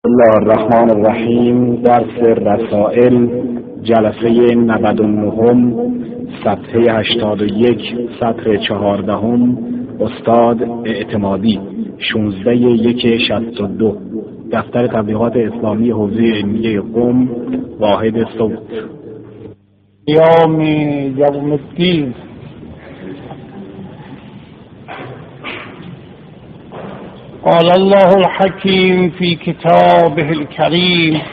بسم الله الرحمن الرحیم. درس رسائل جلسه 99 صفحه 81 سطر 14 استاد اعتمادی 16/1/62 دفتر تبلیغات اسلامی حوزه علمیه قم واحد صوت. یوم الدین. قال الله الحكيم في كتابه الكريم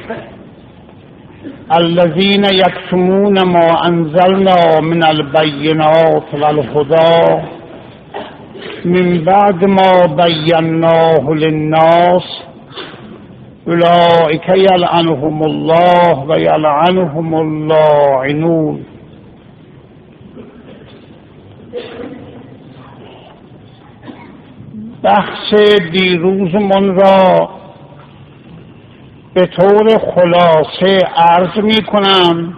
الذين يكتمون ما أنزلنا من البينات والهدى من بعد ما بيناه للناس أولئك يلعنهم الله ويلعنهم اللاعنون. بحث دیروزمون را به طور خلاصه عرض می کنم.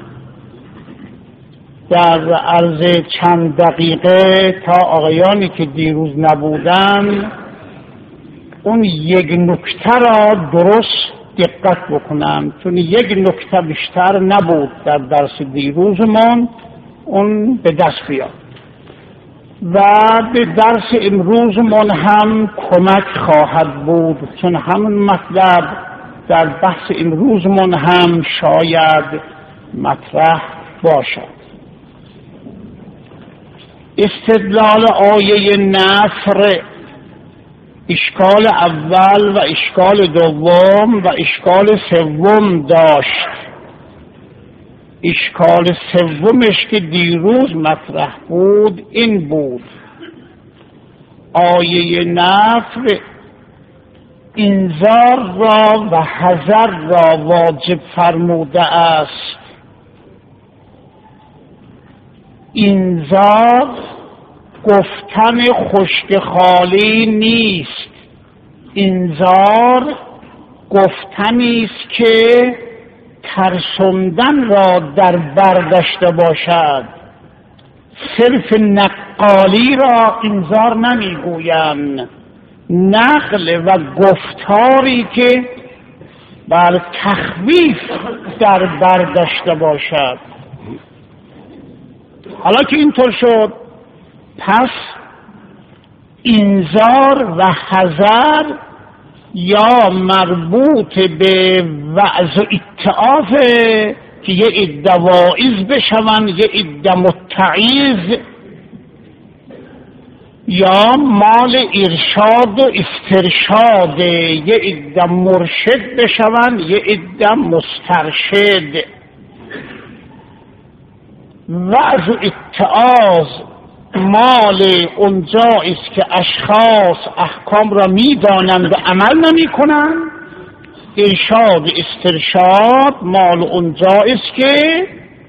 در عرض چند دقیقه تا آقایانی که دیروز نبودن اون یک نکته را درست دقت بکنم، چون یک نکته بیشتر نبود در درس دیروزمون، اون به دست بیاد و به درس امروزمون هم کمک خواهد بود، چون همون مطلب در بحث امروزمون هم شاید مطرح باشد. استدلال آیه نصر اشکال اول و اشکال دوم و اشکال سوم داشت. اشکال سومش که دیروز مطرح بود این بود: آیه نفر انذار را و حذر را واجب فرموده است. انذار گفتن خشک خالی نیست، انذار گفتنی است که ترسوندن را در بر داشته باشد. صرف نقالی را انذار نمیگویند، نقل و گفتاری که بر تخویف در بر داشته باشد. حالا که اینطور شد، پس انذار و حذر یا مربوط به وعظ و اتعاظ که یه عده واعظ بشون، یه عده متعظ، یا مال ارشاد و استرشاد، یه عده مرشد بشون، یه عده مسترشد. وعظ و اتعاظ مال اونجا است که اشخاص احکام را میدانند و عمل نمی کنند. ارشاد استرشاد مال اونجا است که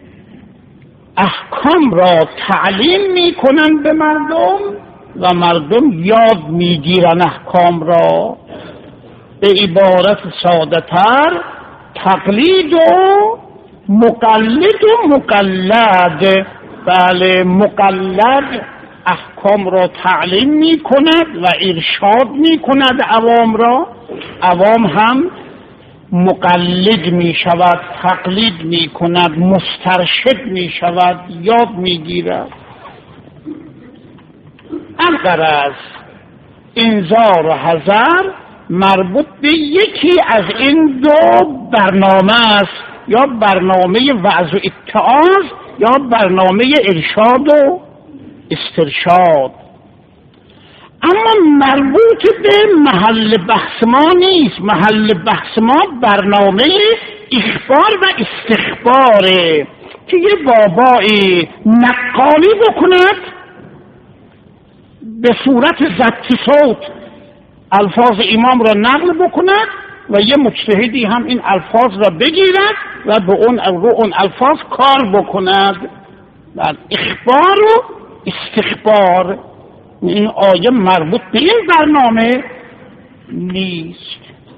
احکام را تعلیم می کنند به مردم و مردم یاد می گیرند احکام را. به عبارت ساده تر، تقلید و مقلد و مقلد. بله، مقلد احکام را تعلیم می کند و ارشاد می کند عوام را، عوام هم مقلد می شود، تقلید می کند، مسترشد می شود، یاد می گیرد. الغرض انذار و حذر مربوط به یکی از این دو برنامه است، یا برنامه وعظ و اتعاظ یا برنامه ارشاد و استرشاد. اما مربوط به محل بحث ما نیست. محل بحث ما برنامه اخبار و استخباره که یه بابای نقالی بکند، به صورت ضبط صوت الفاظ امام را نقل بکند و یه مجتهدی هم این الفاظ را بگیرد و به اون الفاظ کار بکند. در اخبار و استخبار این آیه مربوط به این برنامه نیست.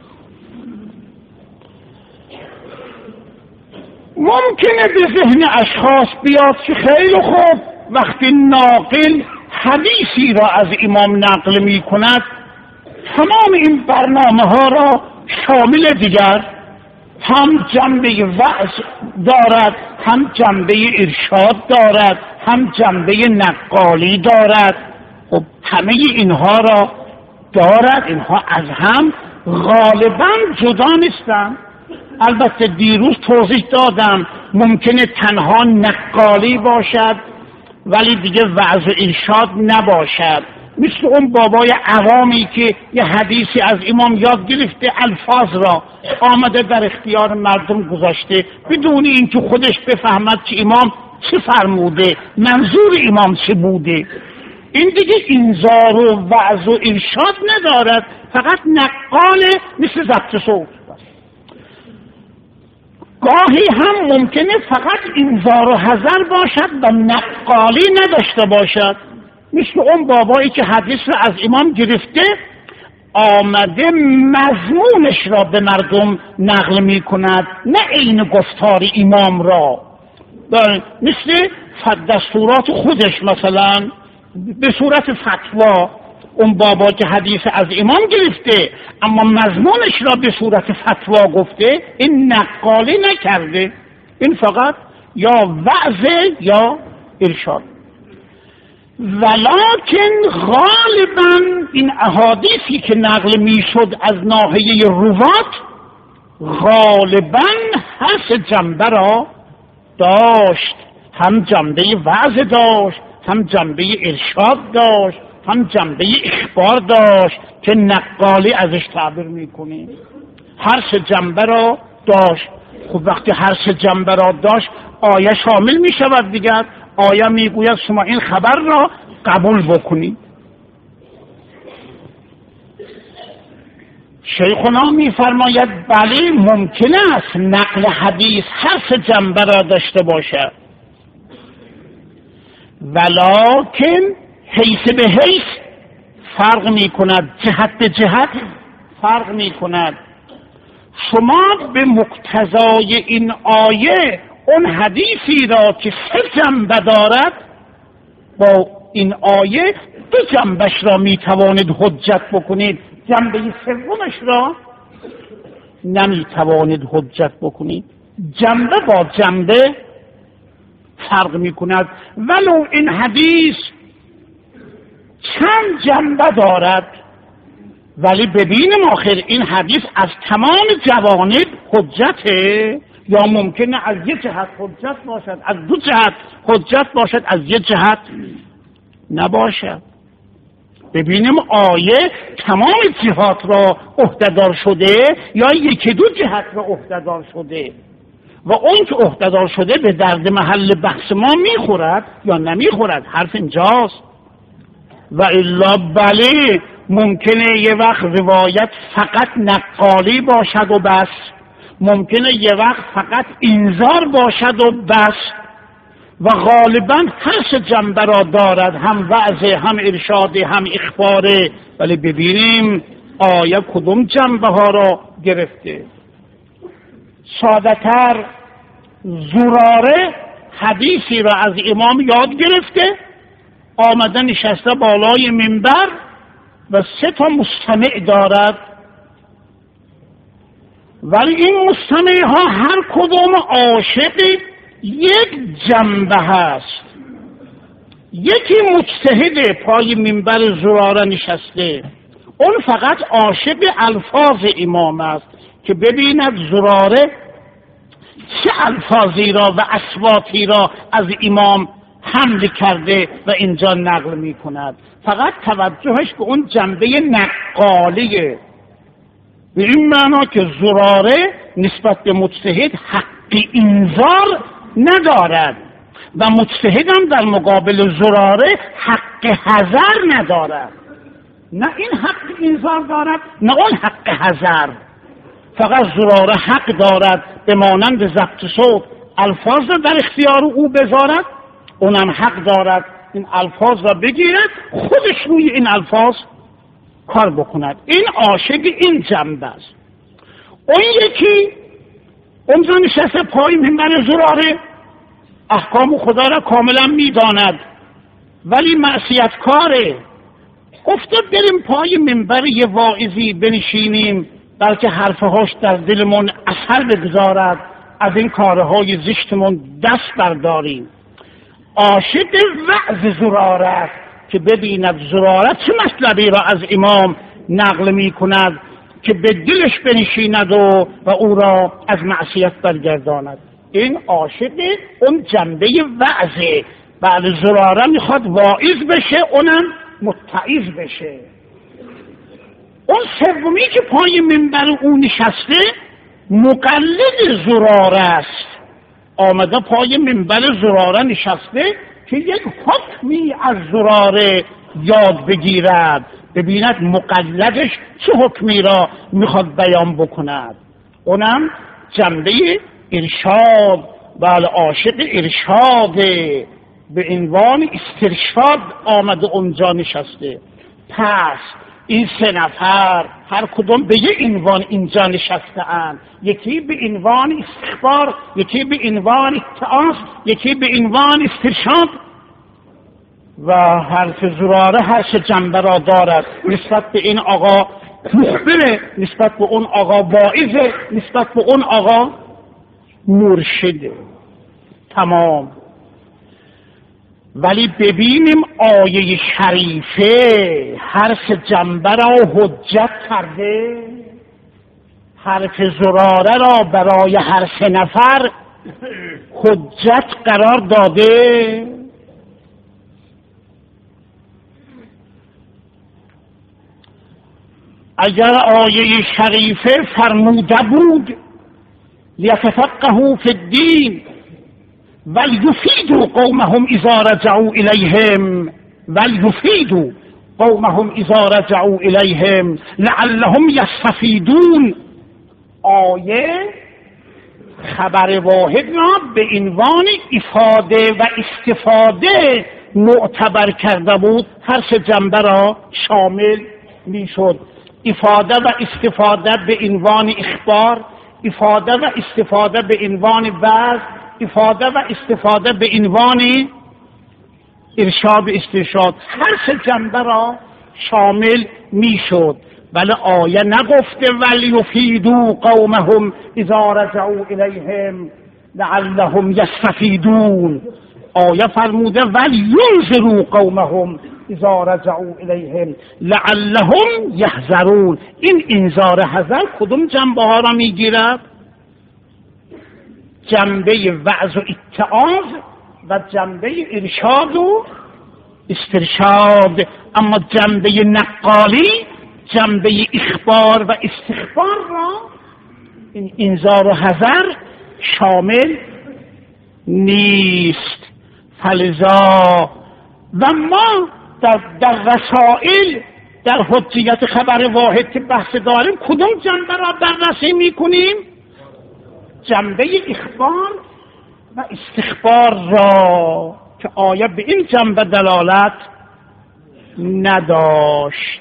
ممکنه به ذهن اشخاص بیاد که خیلی خوب، وقتی ناقل حدیثی را از امام نقل می کند تمام این برنامه ها را شامل دیگر، هم جنبه وعظ دارد، هم جنبه ارشاد دارد، هم جنبه نقالی دارد. خب همه اینها را دارد. اینها از هم غالبا جدا نیستند. البته دیروز توضیح دادم ممکنه تنها نقالی باشد ولی دیگه وعظ و ارشاد نباشد، مثل اون بابای عوامی که یه حدیثی از امام یاد گرفته، الفاظ را آمده در اختیار مردم گذاشته بدون اینکه خودش بفهمد که امام چه فرموده، منظور امام چه بوده. این دیگه انذار و وعظ و ارشاد ندارد، فقط نقاله، مثل ضبط صوت. گاهی هم ممکنه فقط انذار و حذر باشد و نقالی نداشته باشد، مثل اون بابایی که حدیث را از امام گرفته آمده مضمونش را به مردم نقل می کند، نه عین گفتار امام را، مثل دستورات خودش، مثلا به صورت فتوا. اون بابا که حدیث از امام گرفته اما مضمونش را به صورت فتوا گفته، این نقالی نکرده، این فقط یا وعظ یا ارشاد. ولکن غالبا این احادیثی که نقل می شد از ناحیه روات غالبا هر سه جنبه را داشت، هم جنبه وعظ داشت، هم جنبه ارشاد داشت، هم جنبه اخبار داشت که نقالی ازش تعبیر میکنه. هر سه جنبه را داشت. خب وقتی هر سه جنبه را داشت آیه شامل می شود دیگر. آیه میگوید شما این خبر را قبول بکنید. شیخنا میفرماید بله ممکن است نقل حدیث هر سه جنبه را داشته باشد، ولکن حیث به حیث فرق می کند، جهت به جهت فرق می کند. شما به مقتضای این آیه اون حدیثی را که سه جنبه دارد با این آیه دو جنبش را می توانید حجت بکنید، جنبه سومش را نمی توانید حجت بکنید. جنبه با جنبه فرق می کند. ولو این حدیث چند جنبه دارد، ولی ببینیم آخر این حدیث از تمام جوانب حجته، یا ممکنه از یک جهت حجت باشد، از دو جهت حجت باشد، از یک جهت نباشد. ببینیم آیه تمام جهات را عهده‌دار شده یا یکی دو جهت را عهده‌دار شده و اون که عهده‌دار شده به درد محل بحث ما میخورد یا نمیخورد. حرف اینجاست. و الا بله ممکنه یه وقت روایت فقط نقالی باشد و بس، ممکنه یه وقت فقط انذار باشد و بس، و غالبا هر سه جنبه را دارد، هم وعظ، هم ارشاد، هم اخباره. ولی ببینیم آیه کدوم جنبه ها را گرفته. ساده‌تر زراره حدیثی را از امام یاد گرفته، آمده نشسته بالای منبر و سه تا مستمع دارد، ولی این مستمع ها هر کدوم عاشق یک جنبه هست. یکی مجتهد پای منبر زراره نشسته، اون فقط عاشق الفاظ امام است که ببیند زراره چه الفاظی را و اصواتی را از امام حمل کرده و اینجا نقل می کند. فقط توجهش به اون جنبه نقالیه، به این معنا که زراره نسبت به مجتهد حق انذار ندارد و مجتهد هم در مقابل زراره حق حذر ندارد. نه این حق انذار دارد نه اون حق حذر. فقط زراره حق دارد به مانند ضبط صوت الفاظ را در اختیار او بذارد، اونم حق دارد این الفاظ را بگیرد خودش روی این الفاظ کار بکند. این عاشق این جنبه است. اون یکی اونجا نشسته پای منبر زراره، احکام خدا را کاملا میداند ولی معصیتکاره. گفته بریم پای منبر یه واعظی بنشینیم بلکه حرفهاش در دلمون اثر بگذارد، از این کارهای زشتمون دست برداریم. عاشق وعظ زراره است که ببیند زراره چه مطلبی را از امام نقل می کند که به دلش بنشیند و او را از معصیت برگرداند. این عاشق اون جنبه وعظه. بله، زراره میخواد واعظ بشه، اونم متعظ بشه. اون سومی که پای منبر او نشسته مقلد زراره است، آمده پای منبر زراره نشسته که یک حکمی از زراره یاد بگیرد، ببیند مقلدش چه حکمی را میخواد بیان بکند. اونم جنبه ارشاد. بله، عاشق ارشاده، به عنوان استرشاد آمده اونجا نشسته. پس این سه نفر هر کدوم به یه عنوان اینجا نشسته اند، یکی به عنوان استخبار، یکی به عنوان اتعاظ، یکی به عنوان استرشاد. و حرف زراره هر سه جنبه را دارد. نسبت به این آقا مخبره، نسبت به اون آقا واعظه، نسبت به اون آقا مرشده. تمام. ولی ببینیم آیه شریفه هر سه جنبه را حجت کرده، حرف زراره را برای هر سه نفر حجت قرار داده. اگر آیه شریفه فرموده بود لیتفقهوا فی الدین ولیفیدوا قومهم اذا رجعوا الیهم ولیفیدوا قومهم اذا رجعوا الیهم لعلهم یستفیدون، آیه خبر واحد را به عنوان افاده و استفاده معتبر کرده بود، هر سه جنبه را شامل میشد. افاده و استفاده به عنوان اخبار، افاده و استفاده به عنوان وعظ، افاده و استفاده به عنوان ارشاد و استرشاد، هر سه جنبه را شامل میشد. ولی آیه نگفته ولیفیدوا قومهم اذا رجعوا الیهم لعلهم یستفیدون، آیه فرموده ولینذروا قومهم اذا رجعوا الیهم لعلهم یحذرون. این انذار حذر کدوم جنبه ها را میگیرد؟ جنبه وعظ و اتعاظ و جنبه ارشاد و استرشاد. اما جنبه نقالی، جنبه اخبار و استخبار را این انذار و حذر شامل نیست. فلذا و ما در رسائل در حجیت خبر واحد که بحث داریم کدوم جنبه را بررسی میکنیم؟ جنبه اخبار و استخبار را که آیه به این جنبه دلالت نداشت.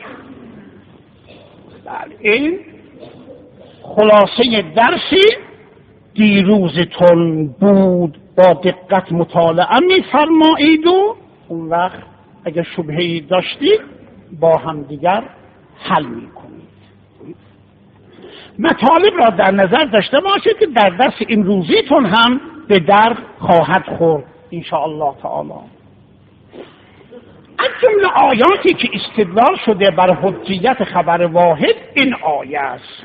این خلاصه درسی دیروزتون بود، با دقت مطالعه می‌فرمایید و اون وقت اگر شبهه‌ای داشتید با هم دیگر حل می‌کنید. مطالب را در نظر داشته باشید که در درس امروزیتون هم به در خواهد خورد ان شاء الله تعالی. از جمله آیاتی که استدلال شده بر حجیت خبر واحد این آیه است: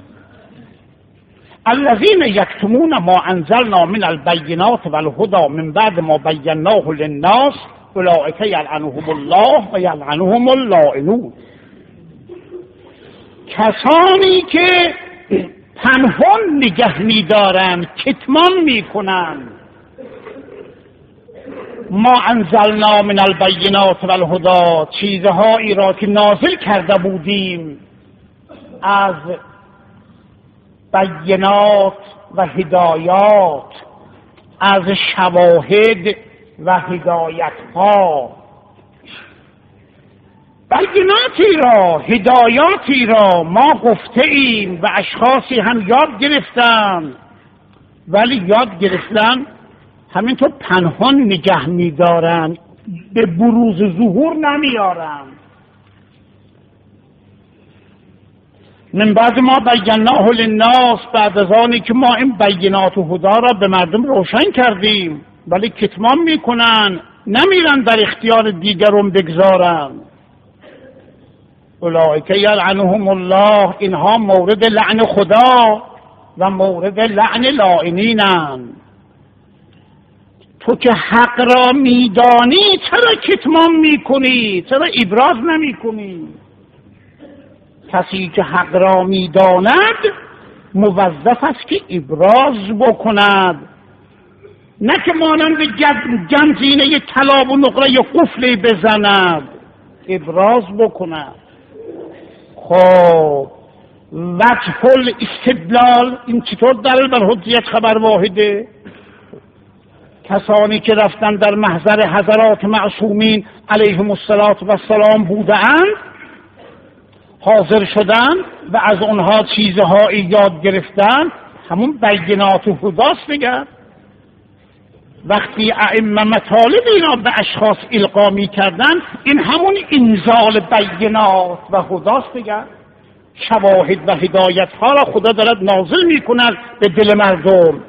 الذين يكتمون ما انزلنا من البينات والهدى من بعد ما بيناه للناس اولئك يلعنهم الله و یلعنهم اللاعنون. کسانی که پنهان نگه می‌دارند، کتمان می‌کنند ما انزلنا من البینات و الهدی، چیزهایی را که نازل کرده بودیم از بینات و هدایات، از شواهد و هدایت ها. بیناتی را، هدایاتی را ما گفته ایم و اشخاصی هم یاد گرفتن، ولی یاد گرفتن همینطور پنهان نگه می‌دارن، به بروز ظهور نمیارن. من بعد ما بیناه للناس، بعد از آنی که ما این بینات و هدا را به مردم روشن کردیم، ولی کتمان میکنن، نمیرن در اختیار دیگرون بگذارن. اولئک یلعنهم الله، اینها مورد لعن خدا و مورد لعن لاعنینن. تو که حق را میدانی چرا کتمان میکنی؟ چرا ابراز نمیکنی؟ کسی که حق را میداند موظف است که ابراز بکند، نه که مانند گنجینه طلا و نقره قفلی بزند، ابراز بکند. خب وجه الاستدلال این چطور دلیل بر حجیت خبر واحده؟ کسانی که رفتن در محضر حضرات معصومین علیهم السلام بودند، حاضر شدن و از اونها چیزهایی یاد گرفتن، همون بینات و هداست دیگر. وقتی ائمه مطالب اینا به اشخاص القا می‌کردن، این همون انزال بینات و هداست دیگر. شواهد و هدایت ها را خدا دارد نازل می‌کند به دل مردم.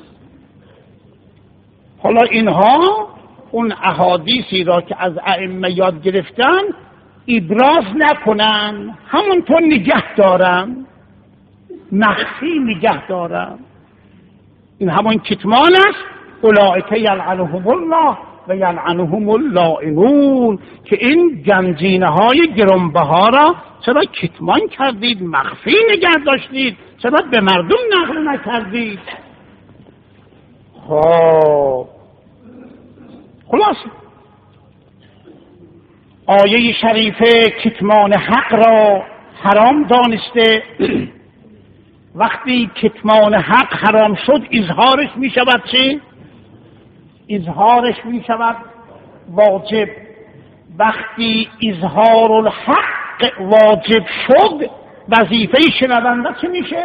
حالا اینها اون احادیثی را که از ائمه یاد گرفتن ابراز نکنن، همونطور نگه دارن، مخفی نگه دارن. این همون کتمان است. اولئک یلعنهم الله و یلعنهم اللاعنون، که این گنجینه های گرانبها را چرا کتمان کردید، مخفی نگه داشتید، چرا به مردم نقل نکردید؟ خلاص آیه شریفه کتمان حق را حرام دانسته. وقتی کتمان حق حرام شد، اظهارش می شود چی؟ اظهارش می شود واجب. وقتی اظهار الحق واجب شد، وظیفه شنونده چی میشه؟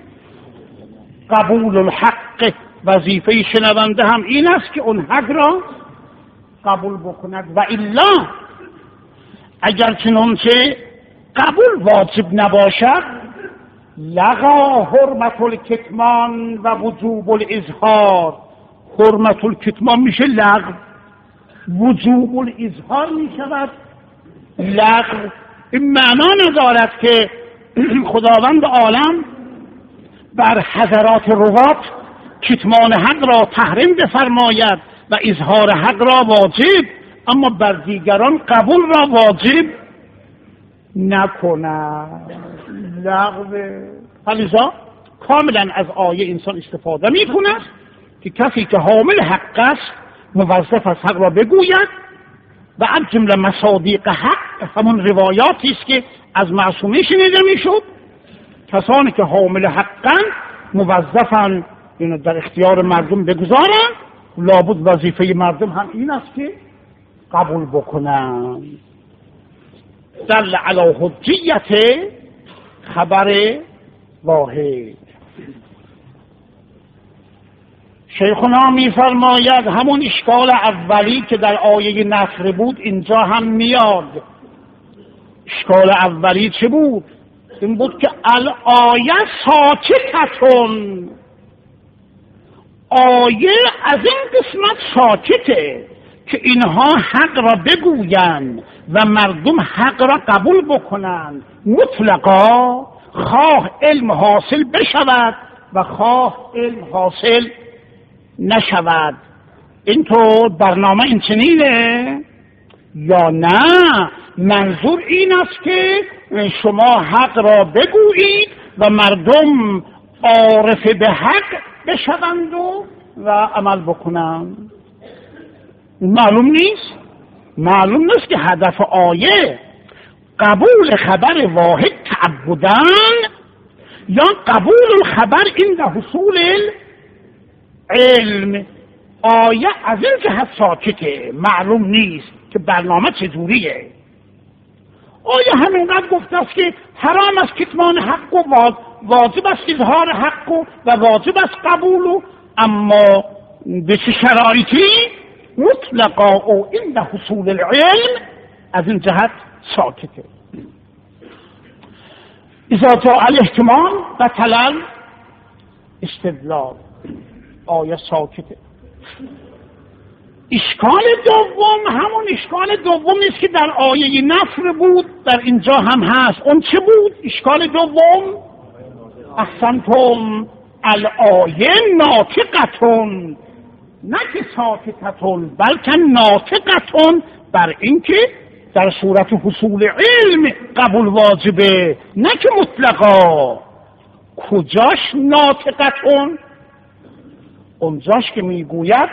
قبول الحق. وظیفه شنونده هم این است که اون حق را قبول بکند. و الا اگر چنانچه قبول واجب نباشد، لغا حرمت الکتمان و وجوب الاظهار. حرمت الکتمان میشه لغو، وجوب الاظهار میشود لغو. این معنا ندارد که خداوند عالم بر حضرات روات کتمان حق را تحریم بفرماید و اظهار حق را واجب، اما بر دیگران قبول را واجب نکند، لغوه. لذا کاملا از آیه انسان استفاده می کند که کسی که حامل حق است موظف است حق را بگوید و از جمله مصادیق حق همون روایاتی است که از معصومین شنیده میشد. کسانی که حامل حقند موظفند اینو در اختیار مردم بگذارن، لابد وظیفه مردم هم این است که قبول بکنن. دل علی حجیت خبر واحد. شیخنا می فرماید همون اشکال اولی که در آیه نصر بود اینجا هم میاد. اشکال اولی چه بود؟ این بود که الآیه ساکتتون، آیه از این قسمت ساکته که اینها حق را بگویند و مردم حق را قبول بکنند مطلقا، خواه علم حاصل بشود و خواه علم حاصل نشود. اینطور برنامه این چنینه یا نه؟ منظور این است که شما حق را بگویید و مردم عارف به حق بشوند و عمل بکنند. معلوم نیست. معلوم نیست که هدف آیه قبول خبر واحد تعبدن یا قبول الخبر این حصول علم. آیه از این جهت ساکته، معلوم نیست که برنامه چجوریه. آیه همینقدر گفته است که حرام است کتمان حق و واجب است اظهار حق و واجب است قبول، اما به چه شرایطی؟ مطلقا او عند حصول العلم. از این جهت ساکته. اذا جاء الاحتمال بطل استدلال. آیه ساکته. اشکال دوم همون اشکال دوم نیست که در آیه نفر بود، در اینجا هم هست. اون چه بود؟ اشکال دوم احسنتم الآیه ناطقتون، نه که ساکتتون بلکه ناطقتون، بر اینکه در صورت حصول علم قبول واجبه، نه که مطلقا. کجاش ناطقتون؟ اونجاش که میگوید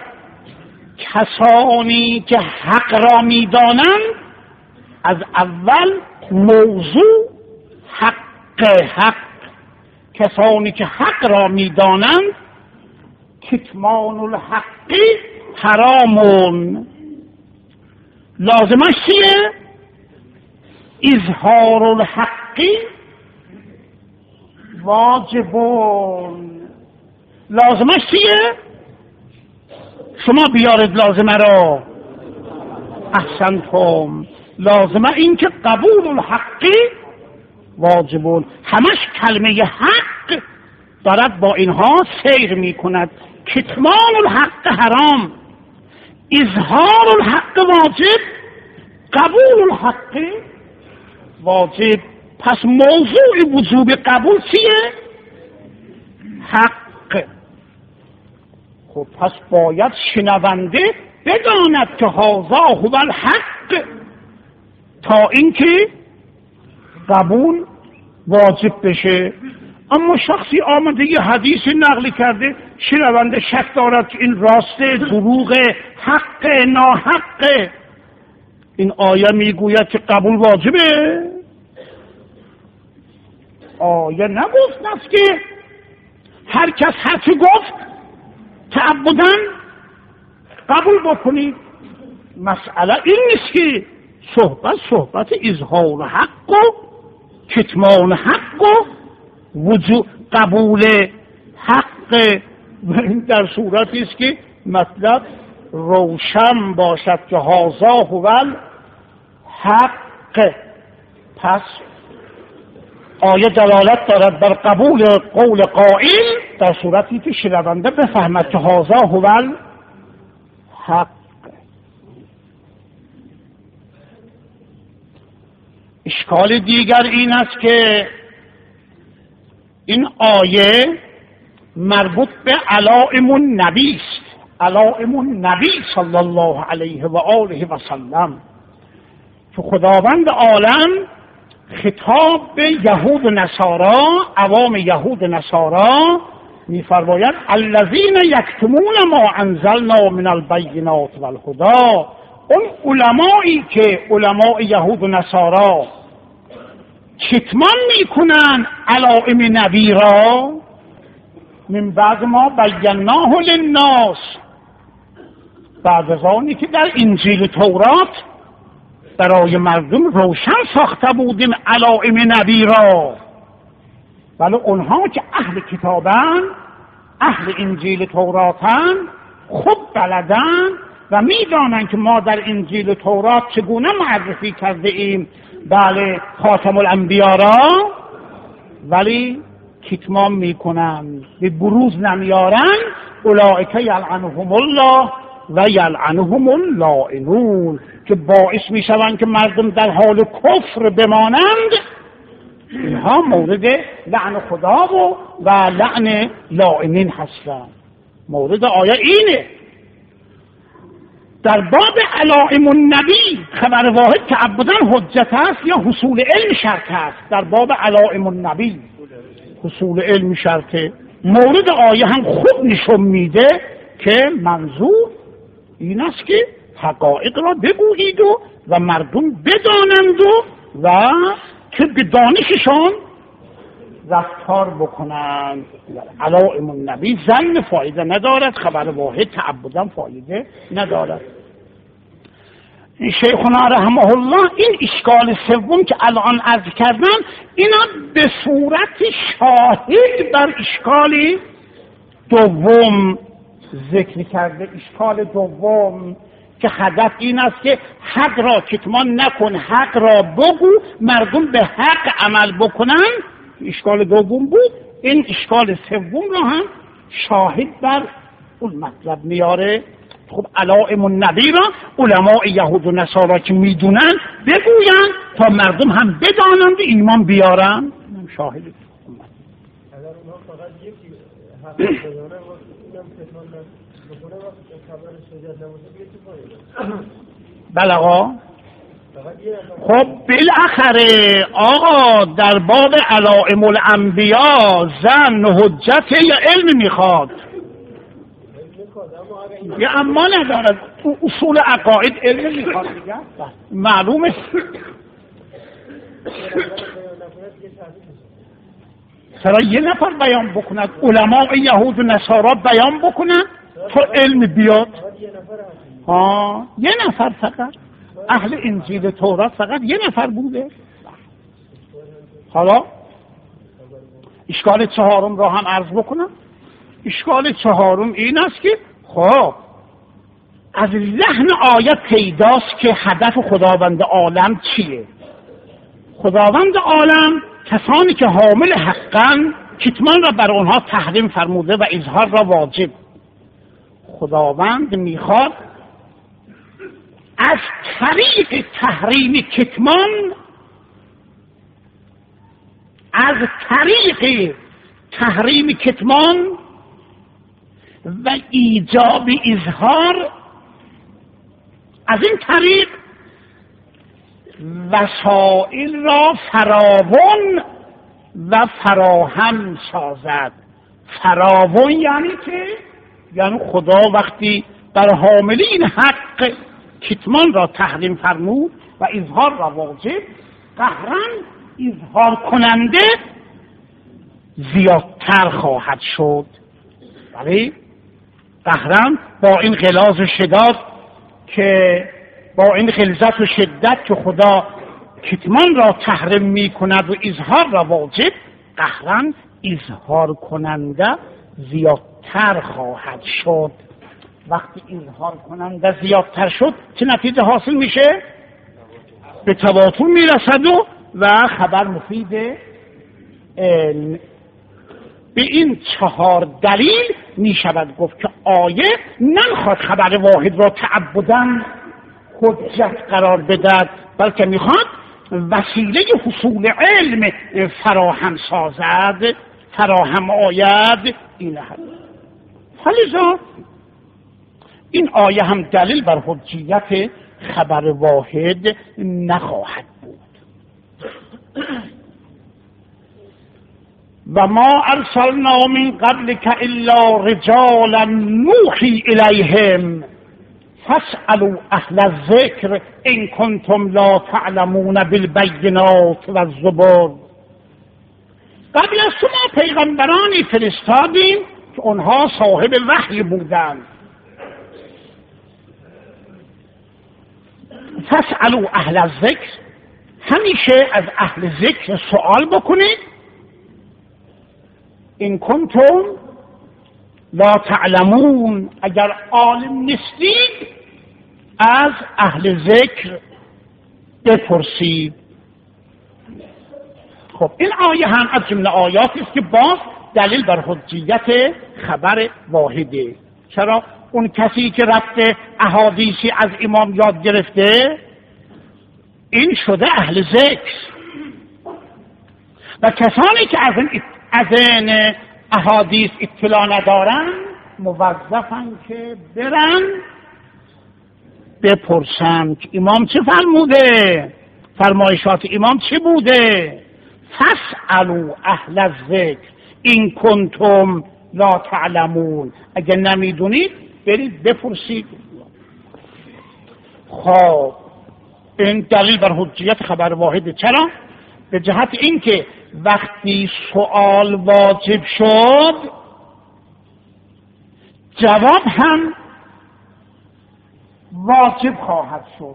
کسانی که حق را میدانند، از اول موضوع حق، کسانی که حق را میدانند کتمان الحق حرامون، لازمش چیه؟ اظهار الحق واجبون. لازمش چیه؟ شما بیارید لازمه را. احسنتم. لازمه این که قبول الحق واجبون. همش کلمه حق دارد با اینها سیر می کند. کتمان الحق حرام، اظهار الحق واجب، قبول الحق واجب. پس موضوع وجوب قبول چیه؟ حق. خب پس باید شنونده بداند که هذا هو الحق تا اینکه قبول واجب بشه. اما شخصی آمده یه حدیث نقل کرده، شنونده شک دارد که این راسته، دروغه، حق، ناحق. این آیه میگوید که قبول واجبه. آیه نگفت است که هر کس هر چی گفت تعبداً قبول بکنید. مسئله این نیست که صحبت اظهار حق و کتمان حق و وجود قبول حق. و این در صورتی است که مطلب روشن باشد که هذا هو الحق. پس آیه دلالت دارد بر قبول قول قائل در صورتی که شنونده بفهمد که هذا هو الحق. اشکال دیگر این است که این آیه مربوط به علائم النبی است، علائم النبی صلی الله علیه و آله و سلم، که خداوند عالم خطاب به یهود و نصارا، عوام یهود و نصارا می‌فرماید الذین یکتمون ما انزلنا من البینات والهدی. اون علمایی که علماء یهود و نصارا کتمان میکنن علائم نبی را، من بعد ما بیناه للناس، بعد از آنی که در انجیل تورات برای مردم روشن ساخته بودیم علائم نبی را. ولی اونها که اهل کتابن، اهل انجیل توراتن، خوب بلدن و میدانن که ما در انجیل تورات چگونه معرفی کرده ایم بله خاتم الانبیا را، ولی کتمان میکنن، به بروز نمیارن. اولئک یلعنهم الله و یلعنهم اللاعنون، که باعث میشوند که مردم در حال کفر بمانند. اینها مورد لعن خدا و لعن لاعنین هستند. مورد آیه اینه. در باب علائم النبی خبر واحد تعبداً حجت است یا حصول علم شرط است؟ در باب علائم النبی حصول علم شرطه. مورد آیه هم خوب نشون میده که منظور این است که حقایق را بگویید و مردم بدانند و که به دانششان رفتار بکنند. علائم النبی ظن فایده ندارد، خبر واحد تعبداً فایده ندارد. شیخنا رحمه الله این اشکال سوم که الان عرض کردم، اینا به صورت شاهد بر اشکال دوم ذکر کرده. اشکال دوم که هدف این است که حق را کتمان نکن، حق را بگو، مردم به حق عمل بکنن. اشکال دوم بود. این اشکال سوم رو هم شاهد بر اون مطلب میاره. خب علائم النبی را علماء یهود و نصارا که میدونن بگوین تا مردم هم بدانند و ایمان بیارن. شاهد اگر اونها فقط یکی حق بدانه وقت اینم کتمان بکنه وقت خبر شجاعت نموده بیه تو پایده. بله آقا. خب بالاخره آقا در باب علائم الانبیا زن حجت یا علم میخواد؟ یه اما ندارد. تو اصول عقاید علم میخواد دیگه معلومه. چرا یه نفر بیان بکند؟ علماء یهود و نصارا بیان بکنن تا علم بیاد. یه نفر فقط. اهل انجیل تورات فقط یه نفر بوده. حالا اشکال چهارم را هم عرض بکنم. اشکال چهارم این است که خب از ذهن آیت پیداست که هدف خداوند عالم چیه. خداوند عالم کسانی که حامل حقن کتمان را بر آنها تحریم فرموده و اظهار را واجب. خداوند میخواد از طریق تحریم کتمان، از طریق تحریم کتمان و ایجاب اظهار، از این طریق وسائل را فراوان و فراهم سازد. فراوان یعنی که یعنی خدا وقتی بر حاملین حق کتمان را تحریم فرمود و اظهار را واجب، قهرن اظهار کننده زیادتر خواهد شد. ولی قهرن با این غلاظ و شدت که با این غلظت و شدت که خدا کتمان را تحریم می کند و اظهار را واجب، قهرن اظهار کننده زیادتر خواهد شد. وقتی اظهار کننده زیادتر شد چه نتیجه حاصل میشه؟ به تواتر میرسد و خبر مفید علم. به این 4 دلیل میشود گفت که آیه نمیخواد خبر واحد را تعبداً حجت قرار بدهد، بلکه میخواد وسیله حصول علم فراهم سازد، فراهم آید. این هست. فلذا این آیه هم دلیل بر حجیت خبر واحد نخواهد بود. و ما ارسلنا من قبلک الا رجالا نوحی الیهم فاسألوا اهل الذکر ان کنتم لا تعلمون بالبینات و الزبر. قبل از شما پیغمبرانی فرستادیم که آنها صاحب وحی بودند. فاسألوا اهل الذکر، همیشه از اهل ذکر سوال بکنید. ان کنتم لا تعلمون، اگر عالم نیستید از اهل ذکر بپرسید. خب این آیه هم از جمله آیاتی است که باز دلیل بر حجیت خبر واحده. چرا؟ اون کسی که رفته احادیثی از امام یاد گرفته این شده اهل ذکر، و کسانی که از این احادیث اطلاع ندارن موظفن که برن بپرسن که امام چه فرموده، فرمایشات امام چه بوده. فاسألوا اهل الذکر ان کنتم لا تعلمون، اگر نمیدونید برید بپرسید. خب این دلیل بر حجیت خبر واحد. چرا؟ به جهت اینکه وقتی سوال واجب شد جواب هم واجب خواهد شد.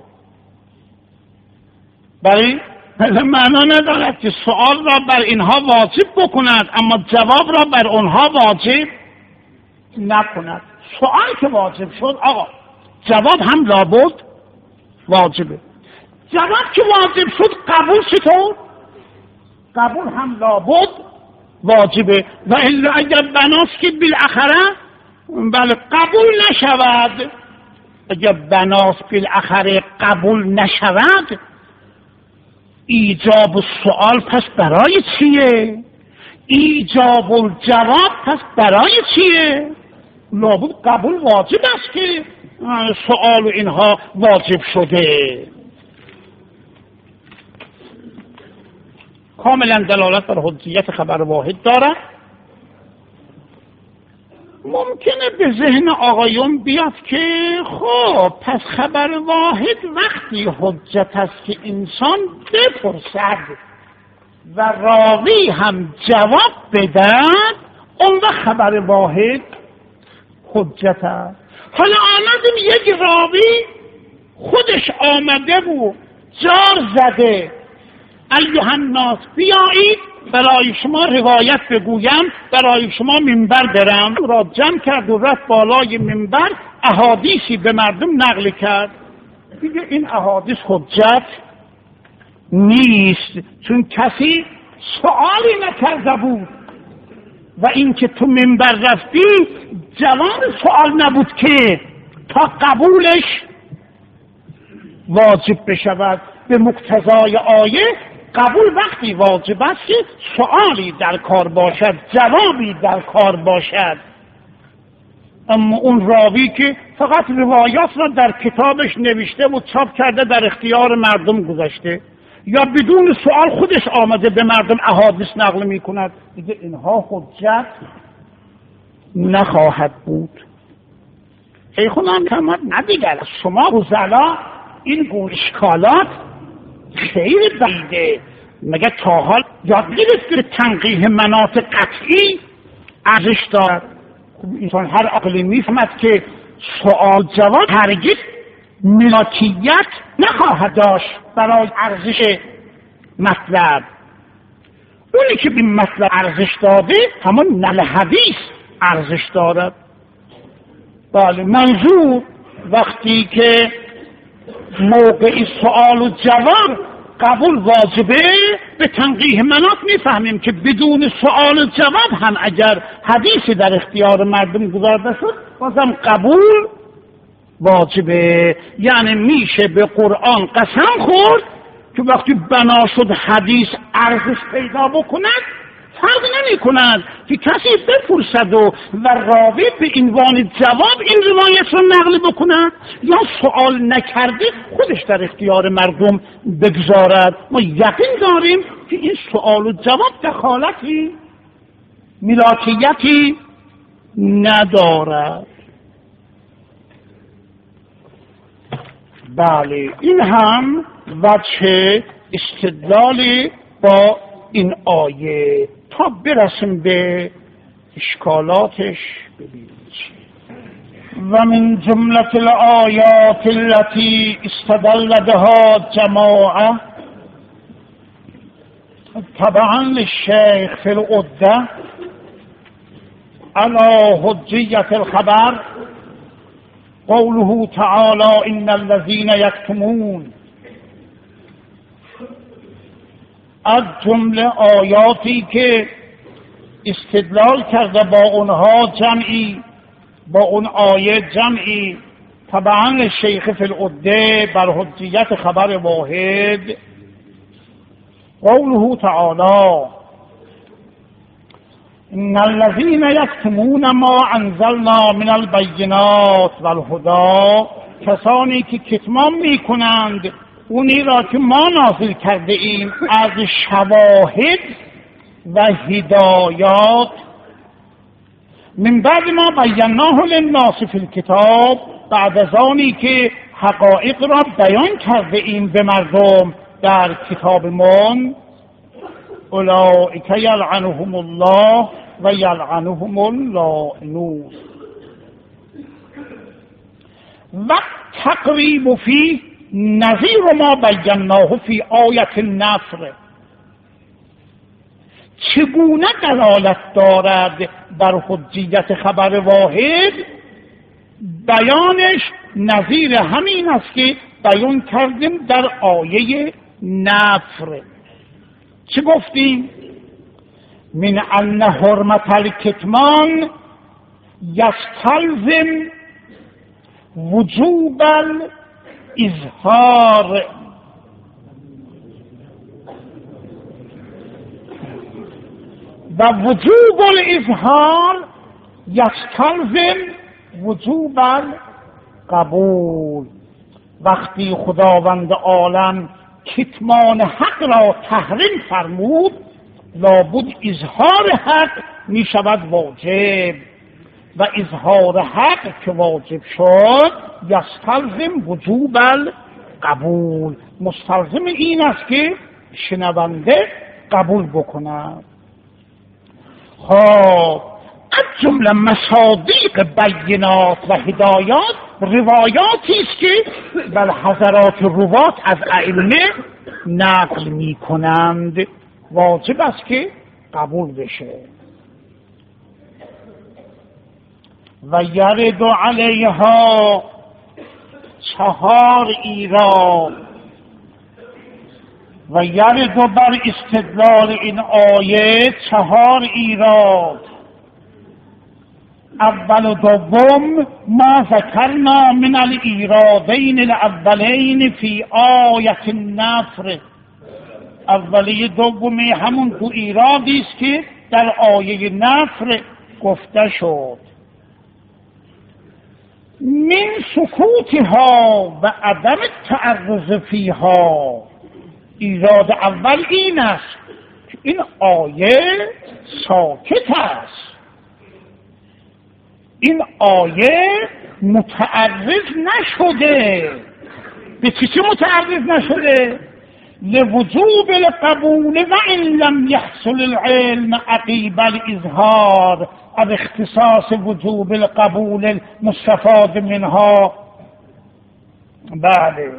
برای معنا ندارد که سوال را بر اینها واجب بکند اما جواب را بر آنها واجب نکند. سوال که واجب شد آقا جواب هم لابد واجبه. جواب که واجب شد قبول چطور؟ قبول هم لابد واجبه. و الا اگر بناست که بالاخره بله قبول نشود، اگر بناست بالاخره قبول نشود، ایجاب السؤال پس برای چیه؟ ایجاب الجواب پس برای چیه؟ لابد قبول واجب است که سؤال و اینها واجب شده. کاملا دلالت بر حجیت خبر واحد دارد. ممکنه به ذهن آقایون بیاد که خب پس خبر واحد وقتی حجت است که انسان بپرسد و راوی هم جواب بدهد، اون وقت خبر واحد حجت است. حالا آمدیم یک راوی خودش آمده بود جار زده ایها الناس بیایید برای شما روایت بگویم، برای شما منبر برم، را جمع کرد و رفت بالای منبر احادیثی به مردم نقل کرد. دیگه این احادیث حجت نیست، چون کسی سوالی نکرده بود و این که تو منبر رفتی جواب سوال نبود که تا قبولش واجب بشود. به مقتضای آیه قبول وقتی واجب است که سوالی در کار باشد، جوابی در کار باشد. اما اون راوی که فقط روایات را در کتابش نوشته و چاپ کرده در اختیار مردم گذاشته، یا بدون سوال خودش آمده به مردم احادیث نقل می کند، دیگه اینها حجت نخواهد بود. شیخونان کمات ندیگر شما روزلا این گونه اشکالات خیلی بعیده. مگه تا حال یاد گرفت که تنقیح مناطق قطعی ارزش دارد؟ انسان هر عقلی میفهمد که سوال جواب هرگز ملاکیت نخواهد داشت برای ارزش مطلب. اونی که به مطلب ارزش داده همون نقل حدیث ارزش دارد. بله، منظور وقتی که موقع سوال و جواب قبول واجبه، به تنقیح مناط میفهمیم که بدون سوال و جواب هم اگر حدیثی در اختیار مردم گذارده شد بازم قبول واجبه. یعنی میشه به قرآن قسم خورد که وقتی بنا شد حدیث ارزش پیدا بکند، فرق نمی کند که کسی بپرسد و راوی به عنوان جواب این روایت رو نقل بکند یا سوال نکرده خودش در اختیار مردم بگذارد. ما یقین داریم که این سوال و جواب دخالتی ملاکیتی ندارد. بله، این هم وجه استدلال با این آیه. تا برسیم به اشکالاتش ببینید. و من جملة الآیات التي استدل بها جماعة تبعا للشيخ في العدة على حجية الخبر قوله تعالى إن الذين يكتمون. از جمله آیاتی که استدلال کرده با اونها جمعی، با اون آیه جمعی طبعا شیخ فی العده بر حجیت خبر واحد، قوله تعالی ان الذين يكتمون ما انزلنا من البينات والهدى، کسانی که کتمان میکنند اونی را که ما نازل کرده ایم از شواهد و هدایات، من بعد ما بیناه للناس فی الکتاب، بعد از آنی که حقایق را بیان کرده ایم به مردم در کتابمان، اولئک یلعنهم الله و یلعنهم اللاعنون. و تقریب فی نظیر ما بیناه فی آیت النصر، چگونه دلالت دارد بر حجیت خبر واحد؟ بیانش نظیر همین است که بیان کردیم در آیه نصر. چه گفتیم؟ من ان حرمت الکتمان یستلزم وجوب الاظهار و وجوب الاظهار یستلزم وجوب القبول. وقتی خداوند عالم کتمان حق را تحریم فرمود، لابد اظهار حق می شود واجب و اظهار حق که واجب شد یستلزم وجوب القبول، مستلزم این است که شنونده قبول بکند. خب از جمله مصادیق بینات و هدایات روایاتی است که بر حضرات روات از ائمه نقل می کنند، واجب است که قبول بشه. و یرد علیها 4 ایراد و یرد بر استدلال این آیه 4 ایراد. اول و دوم ما ذکرنا من الایرادین الاولین فی آیه النفر. اولی دومی همون 2 ایرادی است که در آیه نفر گفته شد. من سکوتها و عدم تعرض فیها. ایراد اول این است که این آیه ساکت است، این آیه متعرض نشده. به چی متعرض نشده؟ لوجوب القبول و ان لم يحصل العلم عقیب الاظهار، از اختصاص وجوب القبول المستفاد منها. بله،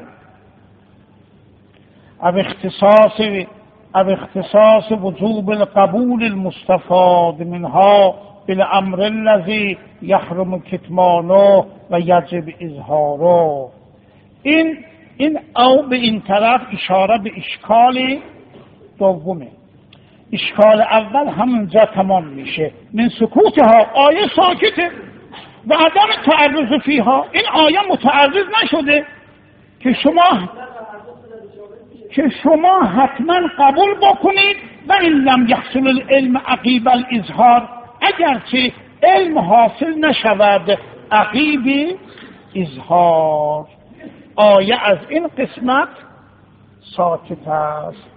از اختصاص وجوب القبول المستفاد منها بالامر الذي يحرم كتمانه و یجب اظهاره. این او به این طرف اشاره به اشکال دومه. اشکال اول همونجا تمام میشه. من سکوتها، آیه ساکته و عدم تعرض فیها. این آیه متعرض نشده که شما حتما قبول بکنید و این لم یحصل العلم عقیب الاظهار، اگرچه علم حاصل نشود عقیب اظهار. آیه از این قسمت ساکت است.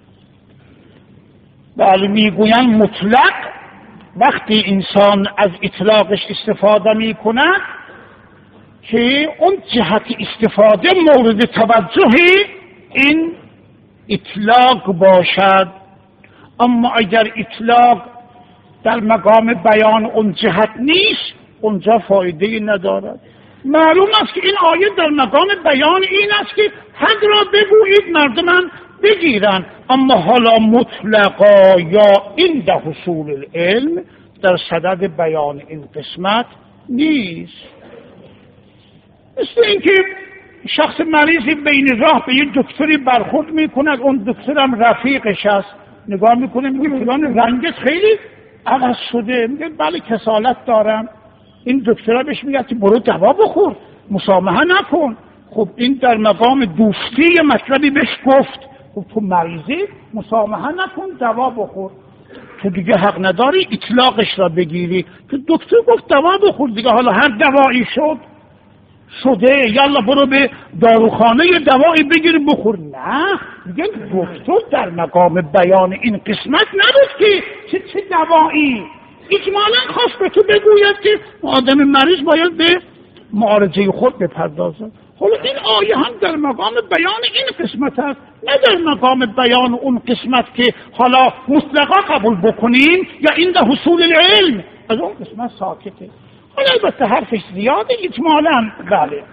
بله، میگویند مطلق وقتی انسان از اطلاقش استفاده میکند که اون جهت استفاده مورد توجه این اطلاق باشد، اما اگر اطلاق در مقام بیان اون جهت نیست اونجا فایده ندارد. معلوم است که این آیه در مقام بیان این است که حق را بگویید مردمان بگیرن، اما حالا مطلقا یا عند حصول العلم در صدد بیان این قسمت نیست. مثل اینکه شخص مریضی بین راه به یه دکتری برخورد میکند، اون دکترم رفیقش است، نگاه میکنه میگه فلان رنگت خیلی عوض شده، میگه بله کسالت دارم. این دکترها بهش میگه که برو دوا بخور، مسامحه نکن. خب این در مقام دوستی یه مطلبی بهش گفت، خب تو مریضی مسامحه نکن، دوا بخور. تو دیگه حق نداری اطلاقش را بگیری که دکتر گفت دوا بخور، دیگه حالا هر دوایی شده یالا برو به داروخانه یه دوایی بگیر بخور. نه، دیگه دکتر در مقام بیان این قسمت نبود که چه دوایی. اجمالا خواست به تو بگوید که آدم مریض باید به معالجه خود بپردازد. حالا این آیه هم در مقام بیان این قسمت است، نه در مقام بیان اون قسمت که حالا مطلقا قبول بکنیم یا عند حصول العلم. از اون قسمت ساکته. حالا البته حرفش زیاده اجمالا. بله.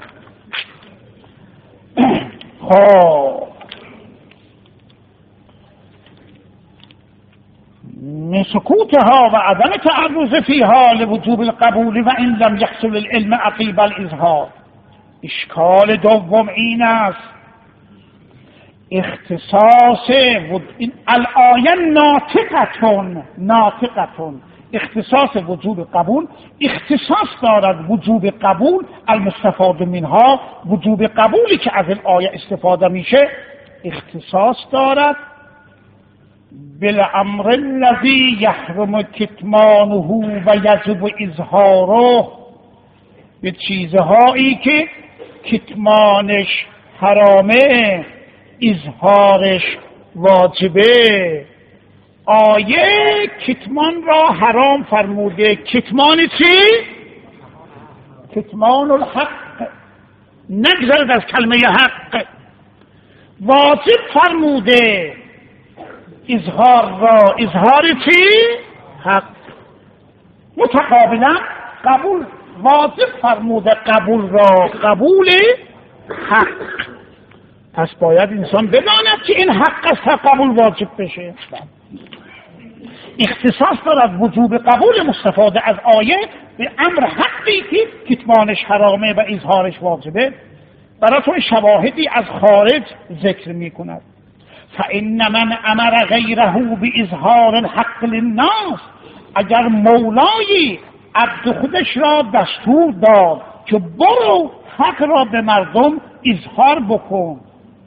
خب من سکوتها و عدم تعرض فیها لوجوب القبول و ان لم يحصل العلم عقیب الاظهار. اشکال دوم این است اختصاص این الآیه ناطقتون اختصاص وجوب قبول، اختصاص دارد وجوب قبول المستفاد منها، وجوب قبولی که از این آیه استفاده میشه اختصاص دارد بالامر الذی یحرم کتمانه و یجب اظهاره، به چیزهایی که کتمانش حرامه اظهارش واجبه. آیه کتمان را حرام فرموده. کتمان چی؟ کتمان الحق، نگذرد از کلمه حق. واجب فرموده اظهار را. اظهار چی؟ حق. متقابلا قبول واجب فرموده قبول را، قبول حق. پس باید انسان بداند که این حق است تا قبول واجب بشه. اختصاص دارد وجوب قبول مستفاده از آیه به امر حقی که کتمانش حرامه و اظهارش واجبه. براتون شواهدی از خارج ذکر می کند. فإن من امر غیره باظهار الحق للناس، اگر مولای عبد خودش را دستور داد که برو حق را به مردم اظهار بکن،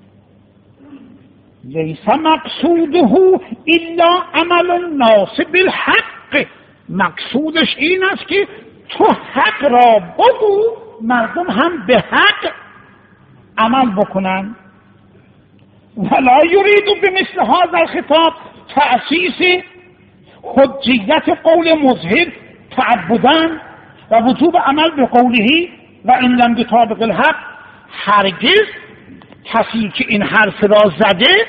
لیس مقصوده الا عمل الناس بالحق، مقصودش این است که تو حق را بگو مردم هم به حق عمل بکنن. ولا یرید بمثل هذا الخطاب تأسیس حجیت قول مظهر تعبداً و وجوب عمل به قوله و این لم یطابق الحق. هرگز کسی که این حرف را زده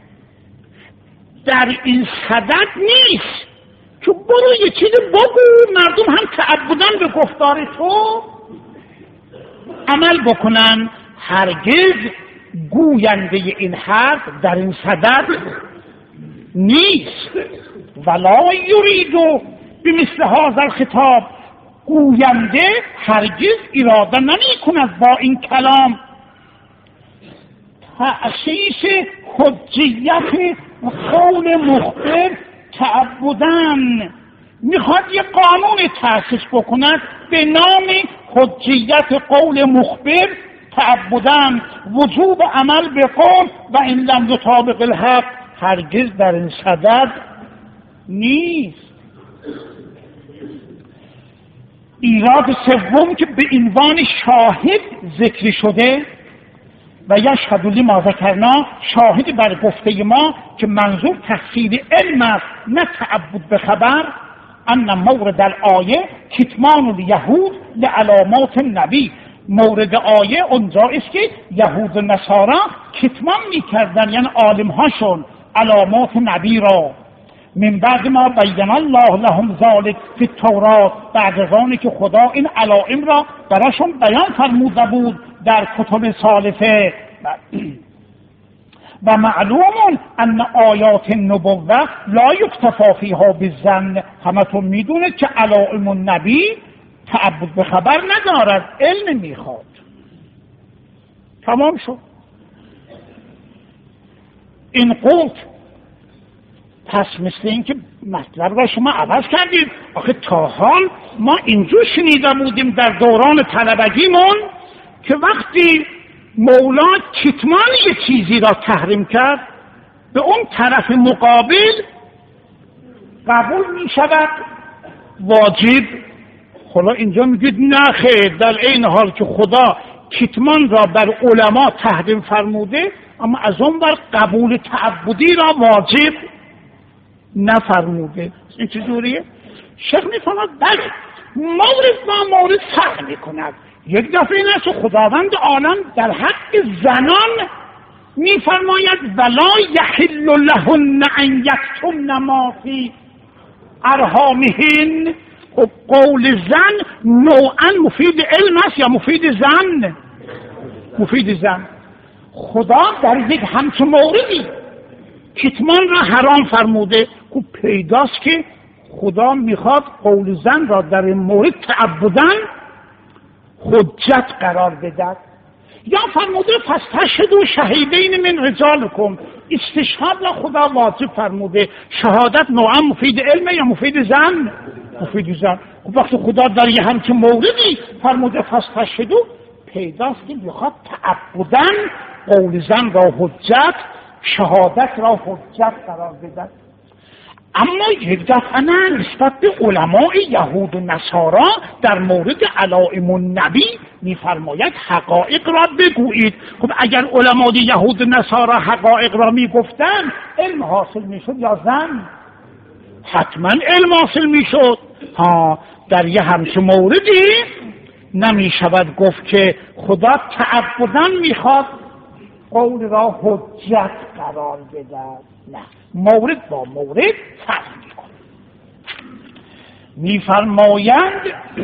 در این صدد نیست که برو یه چیز بگو مردم هم تعبداً به گفتار تو عمل بکنن. هرگز گوینده این حرف در این صدد نیست. ولا یرید بمثل هذا الخطاب، گوینده هرگز اراده نمی کند با این کلام تأسیس حجیت قول مخبر تعبداً، میخواد یه قانون تأسیس بکند به نام حجیت قول مخبر تعبداً، وجوب عمل به قول و این لم یطابق الحق. هرگز در این صدد نیست. ایراد سوم که به عنوان شاهد ذکر شده و یشهد لما ذکرنا، شاهد بر گفته ما که منظور تحصیل علم است نه تعبد به خبر. ان مورد الآیه کتمان الیهود لعلامات النبی، مورد آیه اونجا است که یهود و نصارا کتمان میکردن، یعنی عالم هاشون علامات نبی را. من بعد ما بین الله لهم ذلك فی التورات، بعد از آنی که خدا این علائم را براشون بیان فرموده بود در کتب سالفه. و معلوم ان آیات النبوه لا یکتفا فیها بالظن، همتون میدونید که علائم النبی تعبد به خبر ندارد، علم میخواد. تمام شد. این قلت پس مثل این که مطلب را شما عوض کردید. آخه تا حال ما اینجور شنیده بودیم در دوران طلبگیمون که وقتی مولا کتمان یه چیزی را تحریم کرد به اون طرف مقابل قبول می شود واجب. خدا اینجا میگید نه خیر، در این حال که خدا کتمان را بر علما تحریم فرموده اما از اون بر قبول تعبدی را واجب نفرموده. این چجوریه؟ شیخ میفهمد بله مورد با مورد فرق میکند. یک دفعه این است خداوند عالم در حق زنان میفرماید ولا یحل لهن ان یکتمن ما فی ارحامهن. خب قول زن نوعا مفید علم است یا مفید زن؟ مفید زن. خدا در یک همچون موردی کتمان را حرام فرموده. خب پیداست که خدا میخواد قول زن را در این مورد تعبداً حجت قرار بدهد. یا فرموده فاستشهدوا شهیدین من رجالکم، استشهاد را خدا واجب فرموده. شهادت نوعا مفید علمه یا مفید زن؟ مفید زن. وقتی خدا در یه همچین موردی فرموده فاستشهدوا، پیداست که بخواد تعبدن قول زن را حجت، شهادت را حجت قرار بدن. اما یک دفعه نسبت به علماء یهود و نصارا در مورد علائم النبی میفرماید حقایق را بگویید. خب اگر علماء یهود و نصارا حقایق را میگفتن علم حاصل میشد یا زن؟ حتما علم حاصل میشد. در یه همچین موردی نمیشود گفت که خدا تعبداً میخواد قول را حجت قرار بدهد. نه، مورد با مورد فرق میکنه. میفرمایند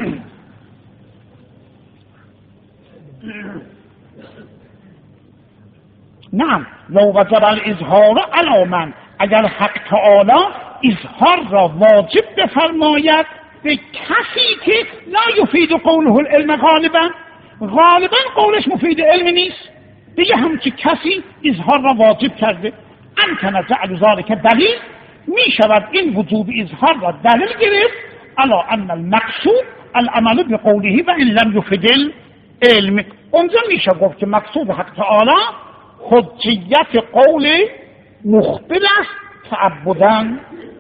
نعم لو وجب الاظهار علی من، اگر حق تعالی اظهار را واجب بفرماید به کسی که لا یفید قوله العلم غالبا قولش مفید علم نیست، دیگه همچی کسی اظهار را واجب کرده، امکن جعل ذلک دلیل، می شود این وجوب اظهار را دلیل گرفت علی ان المقصود العمل بقوله و ان لم یفید العلم. اونجا میشه گفت که مقصود حق تعالی حجیت قول مخبر است تعبداً.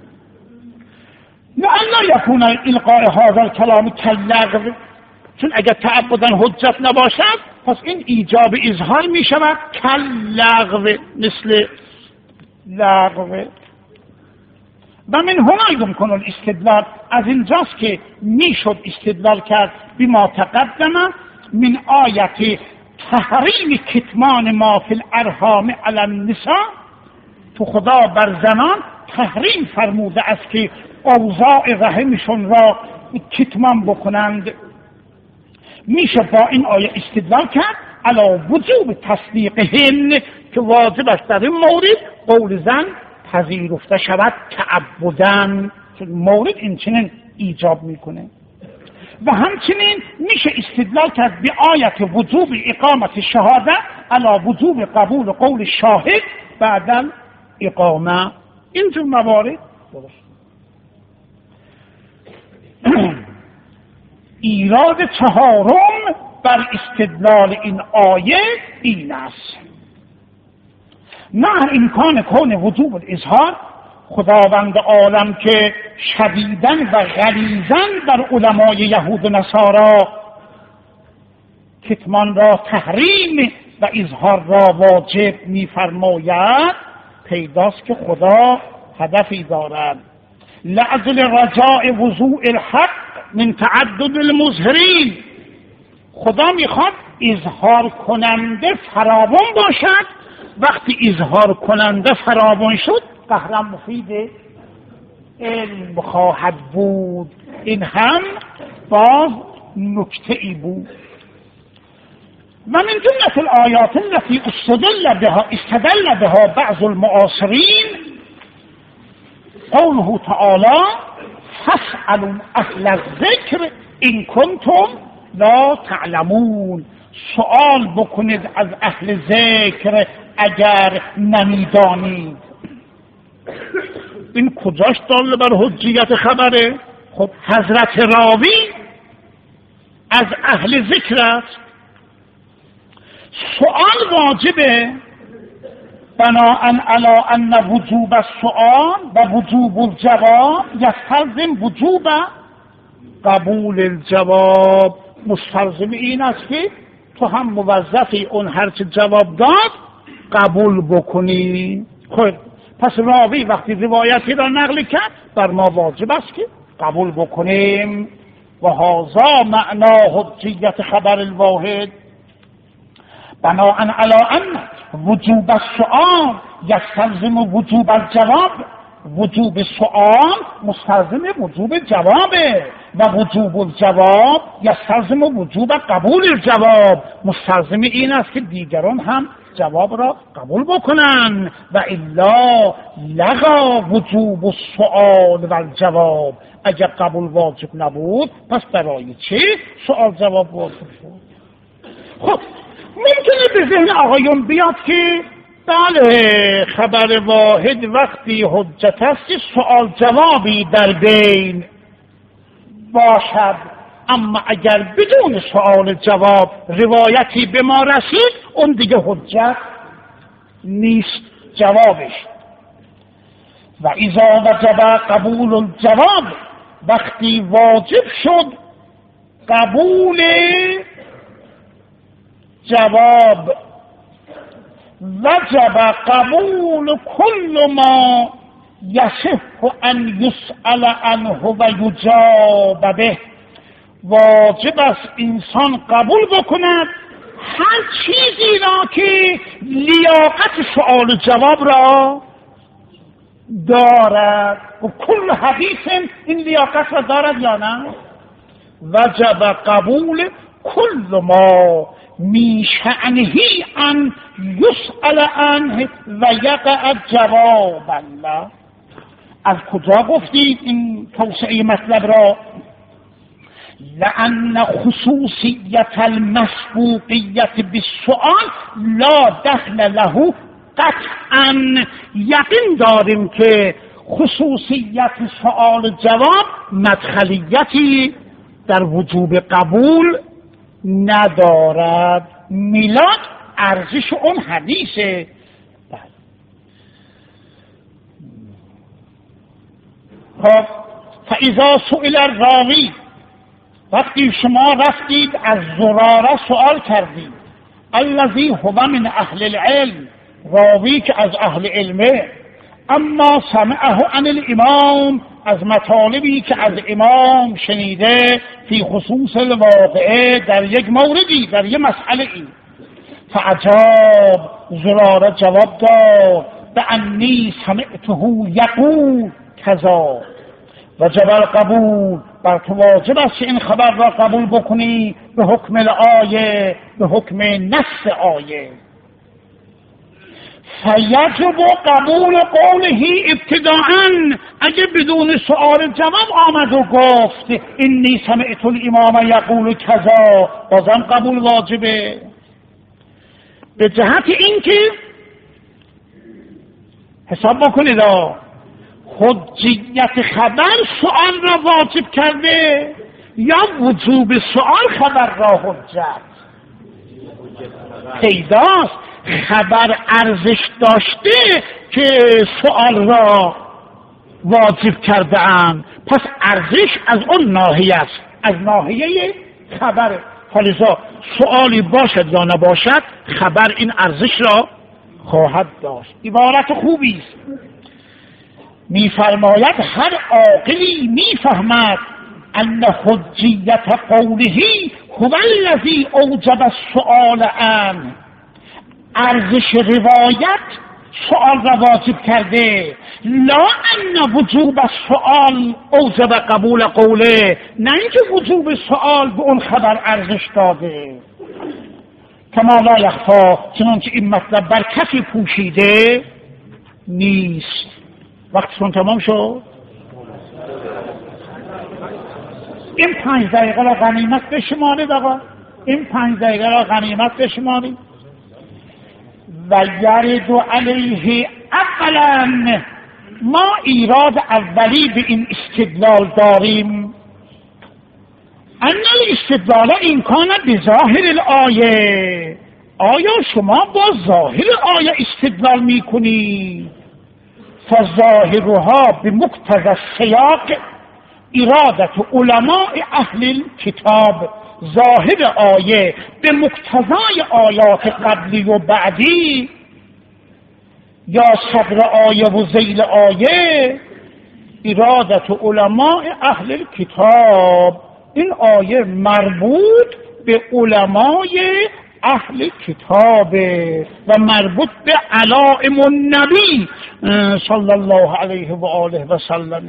لئلا یکون القاء هذا الكلام كاللغو، چون اگر تعبداً حجت نباشد پس این ایجاب اظهار می شود کاللغو، مثل لغو. و من هنا یمکن الاستدلال، از اینجاست که میشد استدلال کرد بما تقدم من آیت تحریم کتمان ما فی الارحام علی النساء، تو خدا بر زنان تحریم فرموده است که اوضاع رحمشون را کتمان بکنند. میشه با این آیه استدلال کرد علی وجوب تصدیقهن، که واجب است در این مورد قول زن پذیرفته شود تعبداً، چون مورد این چنین ایجاب میکنه. و همچنین میشه استدلال کرد به آیت وجوب اقامت شهاده علی وجوب قبول قول شاهد بعد اقامه. اینجور موارد ایراد چهارم بر استدلال این آیه این است: نه امکان کون وجوب الاظهار، خداوند عالم که شدیداً و غلیظاً بر علمای یهود و نصارا کتمان را تحریم و اظهار را واجب می‌فرماید، پیداست که خدا هدفی دارد. لأجل رجاء وضوع الحق من تعدد المظهرین، خدا میخواد اظهار کننده فراوان باشد. وقتی اظهار کننده فراوان شد قهرم مفید علم خواهد بود. این هم باز نکته ای بود. و من جملة الآیات التي استدل بها بعض المعاصرین قوله تعالی فاسألوا اهل الذکر ان کنتم لا تعلمون، سؤال بکنید از اهل ذکر اگر نمیدانید. این کجاش دال بر حجیت خبره؟ خب حضرت راوی از اهل ذکر است. سؤال واجبه بناءً علی ان وجوب السؤال و وجوب الجواب یستلزم وجوب قبول الجواب. مستلزم این است که تو هم موظفی اون هرچه جواب داد قبول بکنی. خب پس راوی وقتی روایتی را نقل کرد بر ما واجب است که قبول بکنیم. و هذا معنا حجیت خبر الواحد بناءً علی ان وجوب السؤال یستلزم وجوب الجواب. وجوب سؤال مستلزم وجوب جوابه و وجوب الجواب یستلزم وجوب قبول الجواب. مستلزم این است که دیگران هم جواب را قبول بکنن و الا لغا وجوب السؤال و الجواب. اگر قبول واجب نبود پس برای چه سؤال جواب واجب شد؟ خب ممکنه به ذهن آقایون بیاد که بله خبر واحد وقتی حجت است سوال جوابی در بین باشد، اما اگر بدون سوال جواب روایتی به ما رسید اون دیگه حجت نیست جوابش. و اذا وجب قبول الجواب، وقتی واجب شد قبول جواب، وجب قبول كل ما يصح ان يسأل عنه و یجاب به، واجب است انسان قبول بکند هر چیزی را که لیاقت سؤال و جواب را دارد. و کل حدیث این لیاقت را دارد یا نه؟ وجب قبول کل ما می شأنه ان یسأل عنه و یقع جواب الله. از کجا گفتید این توسعه مطلب را؟ لأن خصوصیت المسبوقیت بالسؤال لا دخل له قطعا. یقین داریم که خصوصیت سؤال جواب مدخلیتی در وجوب قبول ندارد. میلاد ارزش اون حدیثه. خب فاذا سئل الراوی، وقتی شما رفتید از زراره سوال کردید، الذی هو من اهل العلم، راوی که از اهل علمه، اما سمعه عن الامام، از مطالبی که از امام شنیده، فی خصوص الواقعه، در یک موردی، در یک مسئله ای. فعجاب، زراره جواب داد، بانی سمعته یقول کذا. وجب القبول، بر تو واجب است این خبر را قبول بکنی به حکم الآیه، به حکم نص آیه. فیجب قبول قوله ابتداءً، اگه بدون سؤال جواب آمد و گفت انی سمعت الامام یقول کذا، بازم قبول واجبه. به جهت اینکه حساب بکنید حجیت خبر سؤال را واجب کرده یا وجوب سؤال خبر را حجت؟ پیداست خبر ارزش داشته که سؤال را واجب کرده اند، پس ارزش از اون ناحیه است، از ناحیه خبر. حالا سؤالی باشد یا نباشد خبر این ارزش را خواهد داشت. عبارت خوبی است. میفرماید هر عاقلی میفهمد ان حجیت قوله هو الذی اوجب السؤال عنه، ارزش روایت سؤال را واجب کرده، لا ان وجوب السؤال اوجب قبول قوله، نه اینکه وجوب سؤال به اون خبر ارزش داده. کما لا یخفا، چنانچه این مطلب بر کسی پوشیده نیست. وقتتون تمام شد؟ این 5 دقیقه را غنیمت بشمارید آقا، این 5 دقیقه را غنیمت بشمارید. و یرد علیه اولا، ما ایراد اولی به این استدلال داریم، ان الاستدلال این کان بظاهر الآیه، آیا شما با ظاهر آیه استدلال میکنید؟ فظاهرها بمقتضى السیاق ارادت علماء اهل الكتاب، ظاهر آیه به مقتضای آیات قبلی و بعدی یا صدر آیه و ذیل آیه، ارادت علماء اهل الكتاب، این آیه مربوط به علمای اهل کتاب و مربوط به علائم النبی صلی الله علیه و آله و سلم.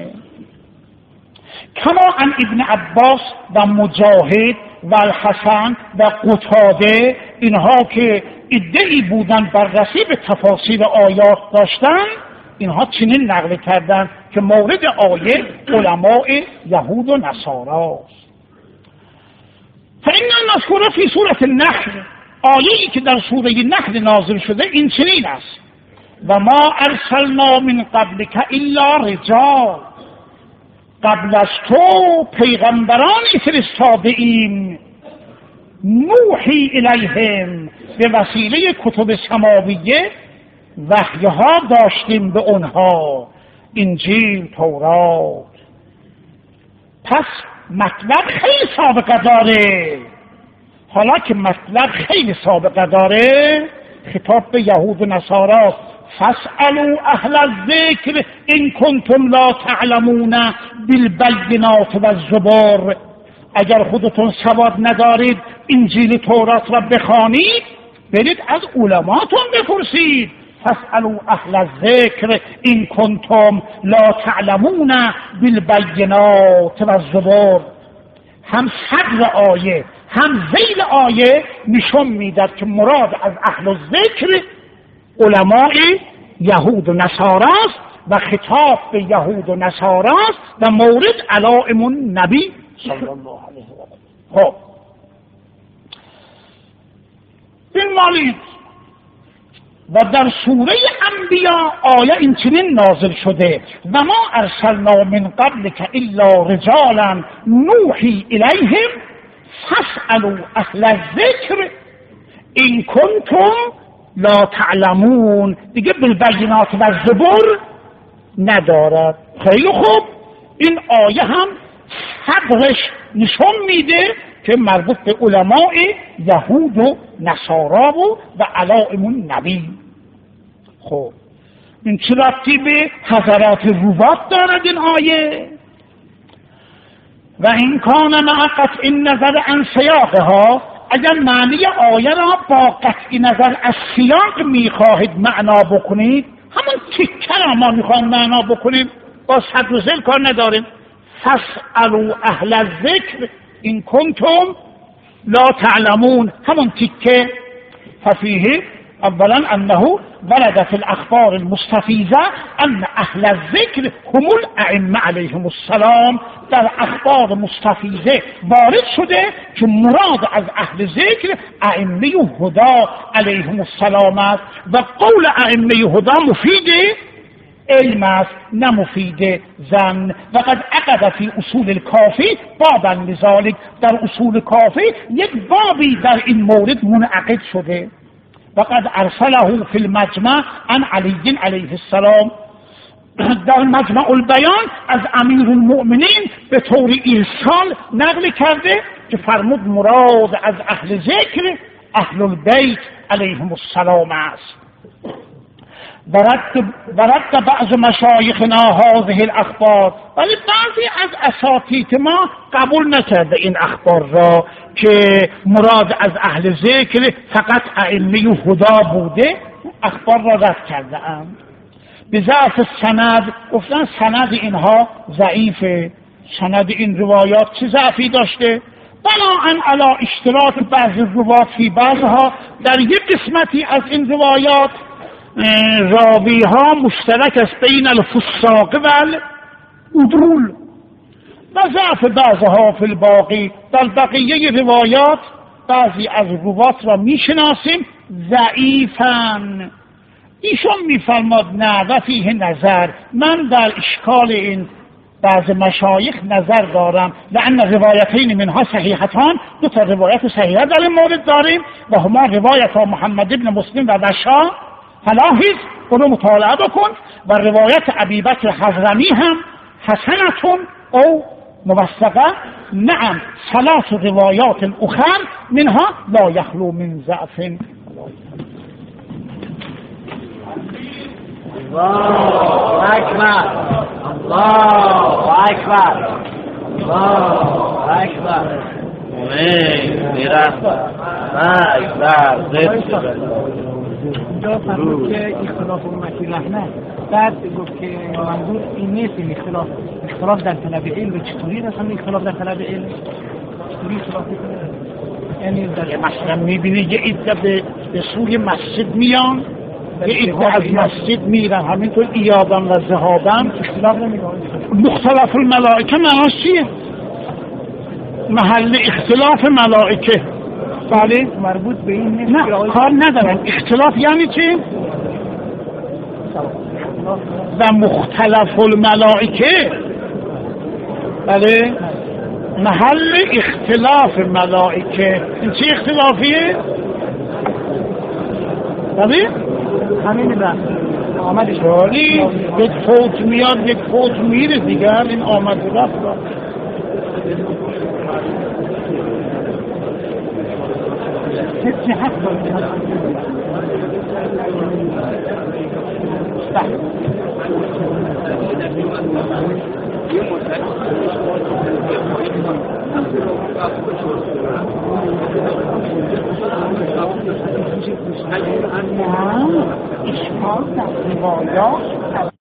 کما عن ابن عباس و مجاهد و الحسن و قتاده، اینها که ادعی بودن بررسی به تفاصیل آیات داشتن، اینها چنین نقل کردن که مورد آیه علماء یهود و نصارا است. فإن المذکور فی سورة النحل، آیه‌ای که در سوره نحل نازل شده این چنین است: و ما ارسلنا من قبلک الا رجال، قبل از تو پیغمبرانی فرستاده ایم، نوحی الیهم، به وسیله کتب سماویه وحیها داشتیم به اونها، انجیل، تورات. پس مطلب خیلی سابقه داره. حالا که مطلب خیلی سابقه داره، خطاب به یهود و نصارا: فاسألوا اهل الذکر ان کنتم لا تعلمون بالبینات والزبور، اگر خودتون سواد ندارید انجیل تورات را بخوانید، برید از علماتون بپرسید. فاسألوا اهل الذکر ان کنتم لا تعلمون بالبینات والزبور. هم صدر آیه هم ذیل آیه نشون میداد که مراد از اهل الذکر علمای یهود و نصاراست و خطاب به یهود و نصاراست و مورد علائم النبی صلی الله علیه و آله. خب این مالید و در سوره انبیا آیه این چنین نازل شده: و ما ارسلنا من قبلک الا رجالا نوحی الیهم فاسألوا اهل الذکر ان کنتم لا تعلمون. دیگه بالبینات و زبور ندارد. خیلی خوب، این آیه هم صدرش نشون میده که مربوط به علماء یهود و نصارا و علائم النبی. خب این چه ربطی به حضرات روات دارد این آیه؟ و این کان مع قطع نظر عن سیاقها، اگر معنی آیه را با قطع نظر از سیاق میخواهید معنا بکنید، همون تکه را ما میخواهیم معنا بکنیم، با صدر و ذیل کار نداریم. فاسألوا اهل الذکر ان کنتم لا تعلمون، همون تکه. ففیه اولا انه ورد فی الاخبار المستفیضه ان اهل الذکر هم الائمه علیهم السلام. در اخبار مستفیضه وارد شده که مراد از اهل ذکر ائمه هدا علیهم السلام است و قول ائمه هدا مفید علم است نه مفید ظن. و قد عقد فی اصول الکافی بابا لذالک، در اصول کافی یک بابی در این مورد منعقد شده. و قد ارسله فی المجمع عن علی علیه السلام، در مجمع البیان از امیر المؤمنین به طور ارسال نقل کرده که فرمود مراد از اهل ذکر اهل البیت علیهم السلام است. ورد بعض مشایخنا هذه الاخبار، ولی بعضی از اساتید ما قبول نکرده این اخبار را که مراد از اهل ذکر فقط ائمه هدا بوده، اخبار را رد کرده اند. به ضعف سند، گفتن سند اینها ضعیفه. سند این روایات چه ضعفی داشته؟ بناءً علی اشتراک بعض روایات فی بعضها، در یک قسمتی از این روایات راوی ها مشترک است بین الفساق و العدول و ضعف بعضها فی الباقی. در بقیه روایات بعضی از روایات را میشناسیم ضعیفن. ایشون میفرماد نه و فیه نظر، من در اشکال این بعض مشایخ نظر دارم، لأن روایتین منها صحیحتان، دو تا روایت صحیحه در این مورد داریم و هما روایت محمد ابن مسلم و بشار، فلاحظ اونو مطالعه بکن، و روایت ابی بکر حضرمی هم حسنتون او موثقه. نعم ثلاث روایات اخر منها لا یخلو من ضعف. الله اکبر، الله اکبر، الله اکبر. اینجا فرمود که اختلاف امتی رحمت، بعد گفت که منظور این نیست، این اختلاف در طلب علم. چطوری مثلا اختلاف در طلب علم؟ چطوری اختلاف کنه؟ یعنی در مثلا میبینی یه عده به سوی مسجد میان، یه عده از مسجد میرن، همینطور ایادن و ذهابن. اختلاف نمیکنه. مختلف الملائکه معناش چیه؟ محل اختلاف ملائکه بله مربوط به این نیست نه کار ندارن. اختلاف یعنی چی؟ و مختلف الملائکه، بله محل اختلاف ملائکه. این چه اختلافیه؟ بله همین بحث آمدش ولی یک فوت میاد یک فوت میره دیگر، این آمد و رفت. چه حق داره؟ اشکال در روایات